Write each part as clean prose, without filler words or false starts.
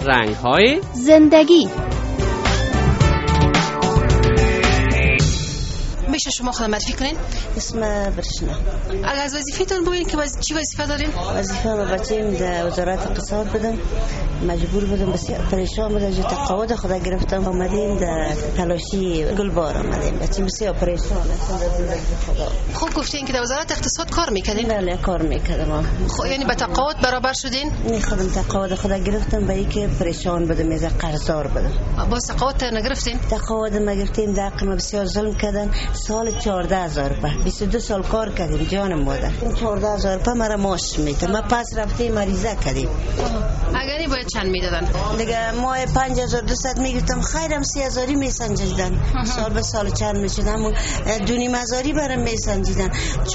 رنگ‌های زندگی. میشه شما خودم معرفی کنین؟ اسم برشنا. اگر از وظیفه‌تون بگین که چی وظیفه دارین؟ وظیفه ما بچه‌ام در وزارت اقتصاد بودم، مجبور بودم بسیار پریشان بودم، جو تقاعد خدا گرفتم، اومدیم در تلاشی گلبار آمدیم، بچه‌م بسیار پریشان هستم در زندگی خدا. خب گفتین که در وزارت اقتصاد کار میکردین؟ بله کار میکردم. خب یعنی به تقاعد برابر شدین؟ نه خودم تقاعد خدا گرفتم، به اینکه پریشان بودم، از قرضدار بودم. با تقاعد نگرفتین؟ تقاعد ما گرفتیم، در قیمت بسیار ظلم کردن. سال 14000 روپیه 22 سال کار کردیم جان مادر. این 14000 روپیه مرا ماش میده. ما پس رفتیم مریضه کردیم. اگری باید چند میدادن؟ دیگه ماه 5200 میگفتم، خیرم 3000 میسنجیدن. سال به سال چند میشد، همون 2500 برام میسنجیدن.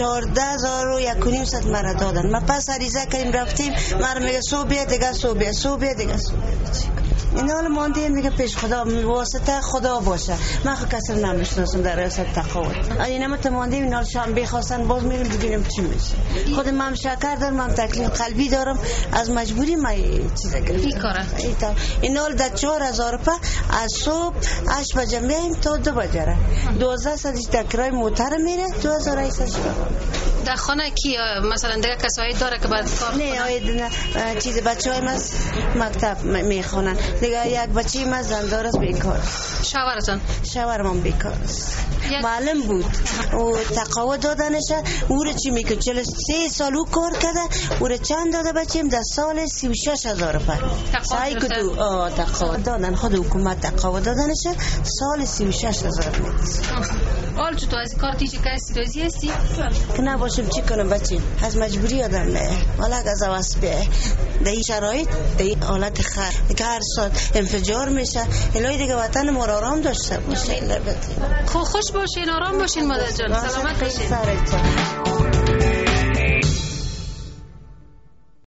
14000 مرا دادن. ما پس عریضه کردیم رفتیم، مرا میگه صبح بیا دیگه، صبح بیا، صبح بیا دیگه. این حال ماندیم دیگه پیش خدا، واسطه خدا باشه. من خود کسی نمیشناسم در ریاست تقاعد. این هم ماندیم، این حال شام بخواستن باز میریم ببینیم چی میشه. خود من شکر دارم، من تکلیف قلبی دارم، از مجبوری من چیزا گرفتم. این کاره این حال در 4000 روپیه از صبح 8 بجه میایم تا 2 بجه. 1200 در کرای موتر میره، 2800 در خانه کی مثلا دیگه کسایی داره که بعد کار نه چیز بچهای ما مکتب میخونن دیگه. یک بچه ما زندار است بیکار. شوهرتون؟ شوهرم بیکار است، معلم بود و تقاعد دادنشه. او رو چی میگه 43 سال او کار کرده، او رو چند داده بچیم در سال 36000 روپیه سعی کدو تقاعد دادن. خود حکومت تقاعد دادنشه سال 36000 میده. حال تو از کار تیجی کسی روزی هستی؟ که نباشم چی کنم بچیم، از مجبوری آدم نه. حالا از اواس بیه در این شرایط، در این حالت که هر ساعت انفجار میشه، الهی دیگه وطن ما را آرام داشته باشه. خوش باشین، آرام باشین مادر جان، سلامت باشین.